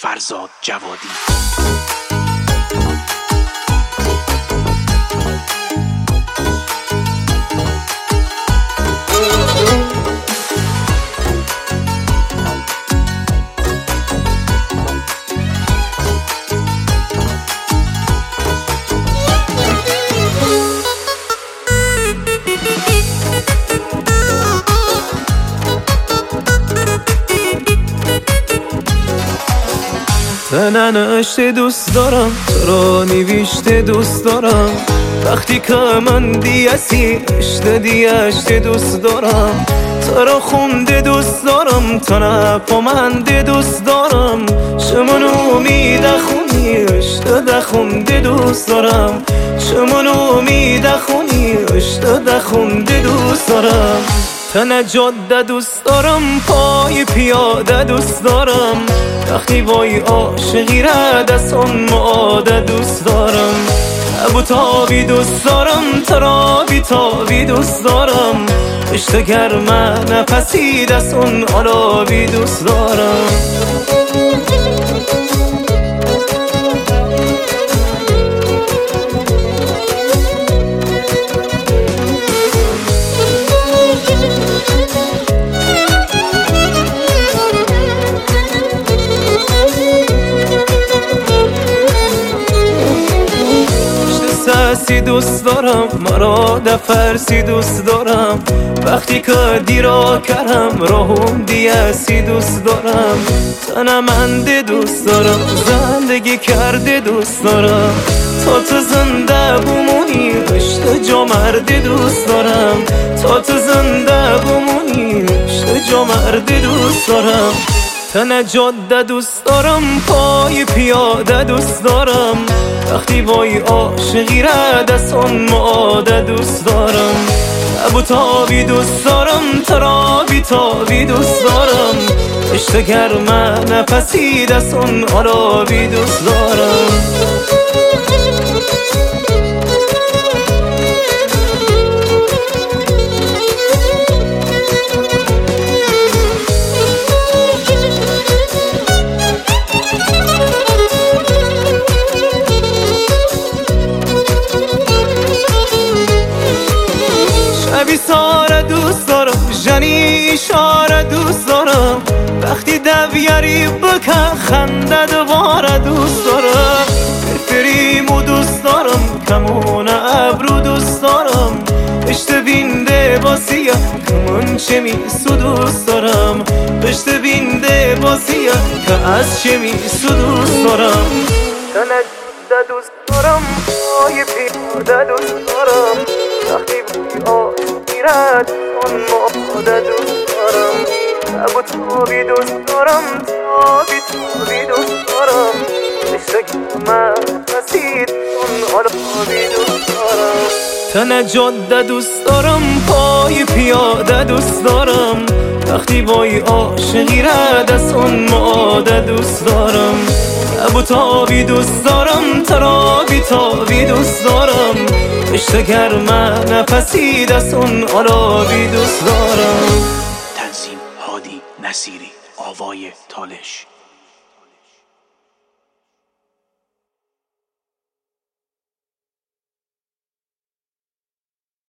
فرزاد جوادی. ننشته دوست دارم، تو را نوشته دوست دارم، وقتی که من دیسی اشته دیشته دوست دارم، تو را خونده دوست دارم، تو نپامنده دوست دارم، شمون امید خونی اشته دخونده دوست دارم، شمون امید خونی اشته دخونده دوست دارم، تن جاده دوست دارم، پای پیاده دوست دارم، وقتی وای عاشقی را دستان معاده دوست دارم، ابو تابی دوست دارم، ترابی تابی دوست دارم، عشق گرمه نفسی دستان آلابی دوست دارم. سسی دوست دارم، مرا دفرسی دوست دارم، وقتی که دیرا کردم راهم دیسی دوست دارم، تنمنده دوست دارم، زندگی کرده دوست دارم، تا تو زنده بمونی عشق جا مرده دوست دارم، تا تو زنده بمونی عشق جا مرده دوست دارم، تن جاده دوست دارم، پای پیاده دوست دارم، وقتی وای عاشقی را دستان معاده دوست دارم، ابو تابی دوست دارم، ترابی تابی دوست دارم، عشق گرمه نفسی دستان آلابی دوست دارم. ساره دوست دارم، جنی اشاره دوست دارم، وقتی دویری بکن خنده دوباره دوست دارم، فریمو دوست دارم، کمون ابرو دوست دارم، پشت بینده باسیه کمون چه میسو دوست دارم، پشت بینده باسیه که از چه میسو دوست دارم، تنجده دوست دارم، پای پیاده دوست دارم، وقتی رد اون معاده دوست دارم، ابو تابی دوست دارم، تابی تابی دوست دارم، عشق من رسید اون آلابی دوست دارم، تن جاده دوست دارم، پای پیاده دوست دارم، وقتی وای عاشقی را دستان معاده دوست دارم، ابو تابی دوست دارم، ترابی تابی دوست دارم، عشق گرمه نفسی دستان آلابی دوست دارم. تنظیم هادی نصیری، آوای تالش.